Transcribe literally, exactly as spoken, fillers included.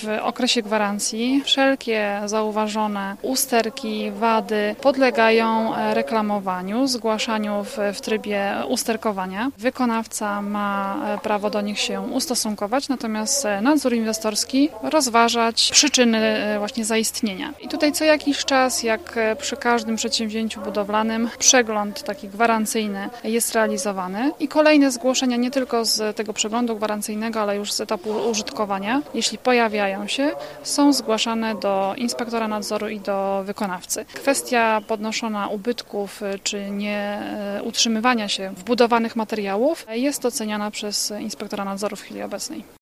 w okresie gwarancji wszelkie zauważone usterki, wady podlegają reklamowaniu, zgłaszaniu w, w trybie usterkowania. Wykonawca ma prawo do nich się ustosunkować, natomiast nadzór inwestorski rozważać przyczyny właśnie zaistnienia. I tutaj co jakiś czas, jak przy każdym przedsięwzięciu budowlanym, przegląd taki gwarancyjny jest realizowany i kolejne zgłoszenia nie tylko z tego przeglądu gwarancyjnego, ale już z etapu użytkowania, jeśli pojawiają się, są zgłaszane do inspektora nadzoru i do wykonawcy. Kwestia podnoszona ubytków czy nie utrzymywania się wbudowanych materiałów jest oceniana przez inspektora nadzoru w chwili obecnej.